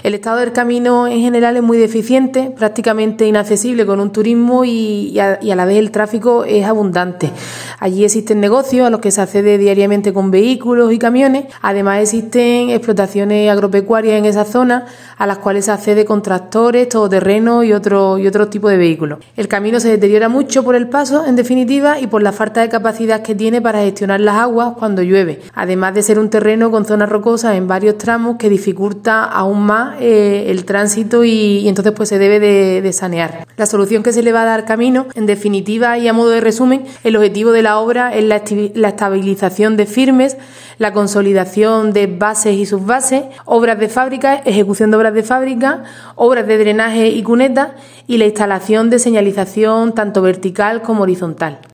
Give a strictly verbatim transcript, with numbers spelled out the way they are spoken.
El estado del camino en general es muy deficiente, prácticamente inaccesible con un turismo y, y, a, y a la vez el tráfico es abundante. Allí existen negocios a los que se accede diariamente con vehículos y camiones. Además existen explotaciones agropecuarias en esa zona a las cuales se accede con tractores, todoterrenos y otros y otros tipos de vehículos. El camino se deteriora mucho por el paso, en definitiva, y por la falta de capacidad que tiene para gestionar las aguas cuando llueve, además de ser un terreno con zonas rocosas en varios tramos que dificulta aún más eh, el tránsito y, y entonces pues se debe de, de sanear. La solución que se le va a dar al camino, en definitiva y a modo de resumen, el objetivo de la obra es la, la estabilización de firmes, la consolidación de bases y subbases, obras de fábrica, ejecución de obras de fábrica, obras de drenaje y cunetas y la instalación de señalización tanto vertical como horizontal.